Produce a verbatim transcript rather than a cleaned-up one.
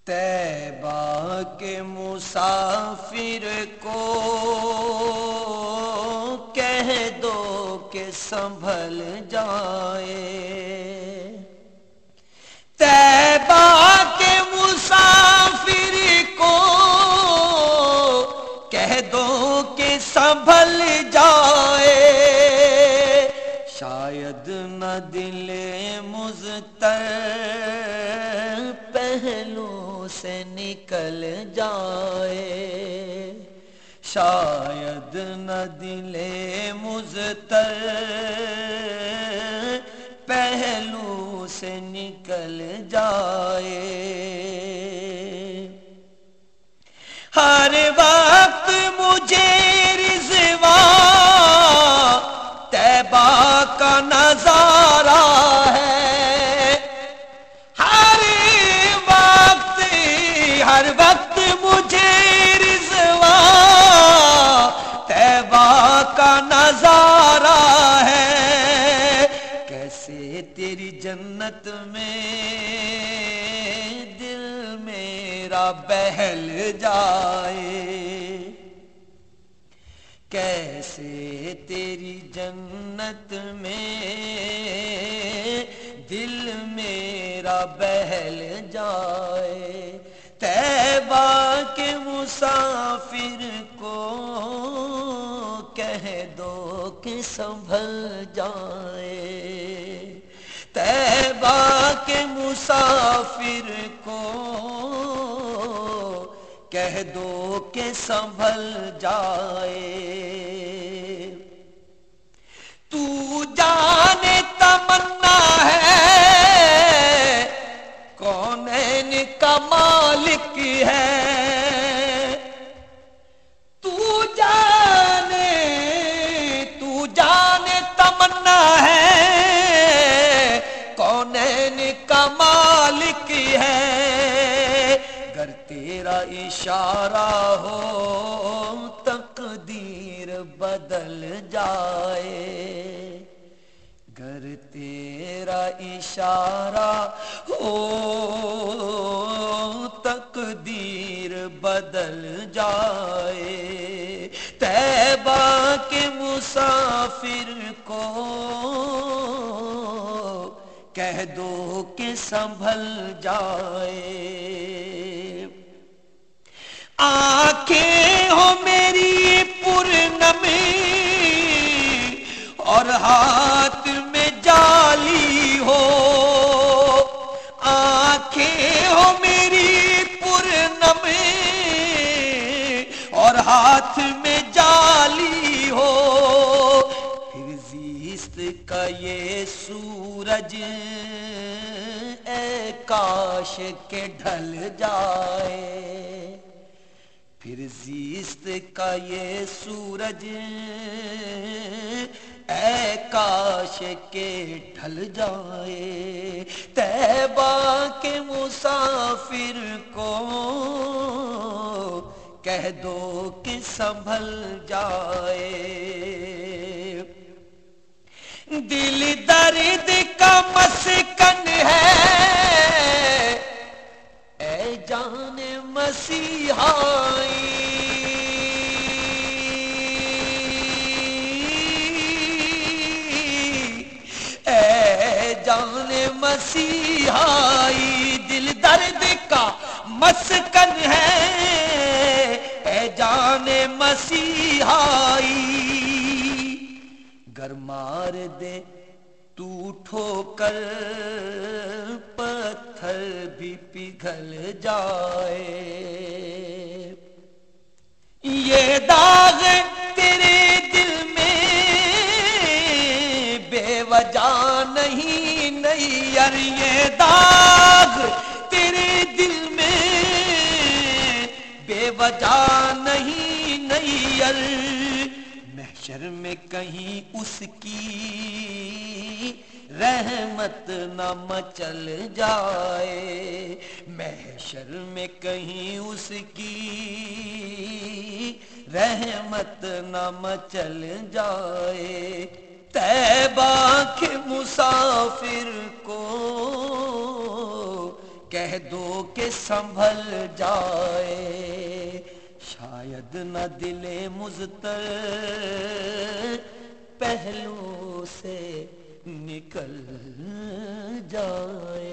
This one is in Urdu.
طیبہ کے مسافر کو کہہ دو کہ سنبھل جائے، طیبہ کے مسافر کو کہہ دو کہ سنبھل جائے، شاید نہ دل مضطر پہلو سے نکل جائے، شاید نہ دل مضطر پہلو سے نکل جائے، ہر وقت مجھے رضوان طیبہ کا نظارہ ہے، ہر وقت ہر وقت مجھے رضوان طیبہ کا نظارہ ہے، کیسے تیری جنت میں دل میرا بہل جائے، کیسے تیری جنت میں دل میرا بہل جائے، طیبہ کے مسافر کو کہہ دو کہ سنبھل جائے، طیبہ کے مسافر کو کہہ دو کہ سنبھل جائے، تو جانے تمنا ہے کونین کا مالک ہے، تو جانے تو جانے تمنا ہے کونین کا مالک ہے، گر تیرا اشارہ ہو تقدیر بدل جائے، گر تیرا اشارہ ہو تقدیر بدل جائے، طیبہ کے مسافر کو کہہ دو کہ سنبھل جائے، آنکھیں ہو میری پرنم اور ہاتھ میں جالی ہو، آنکھیں ہو میری پرنم اور ہاتھ میں جالی ہو، پھر زیست کا یہ سورج اے کاش کے ڈھل جائے، پھر زیست کا یہ سورج اے کاش کے ڈھل جائے، طیبہ کے مسافر کو کہہ دو کہ سنبھل جائے، دل درد کا مسکن ہے اے جان مسیحائی، اے جان مسیحائی، دل درد کا مسکن ہے اے جان مسیحائی، گر مار دے تو ٹھوکر پتھر بھی پگھل جائے، یہ داغ تیرے دل میں بے وجہ نہیں نیّر، یہ داغ تیرے دل میں بے وجہ نہیں نیّر، محشر میں کہیں اس کی رحمت نہ مچل جائے، محشر میں کہیں اس کی رحمت نہ مچل جائے، طیبہ کے مسافر کو کہہ دو کہ سنبھل جائے، شاید نہ دل مضطر پہلو سے نکل جائے۔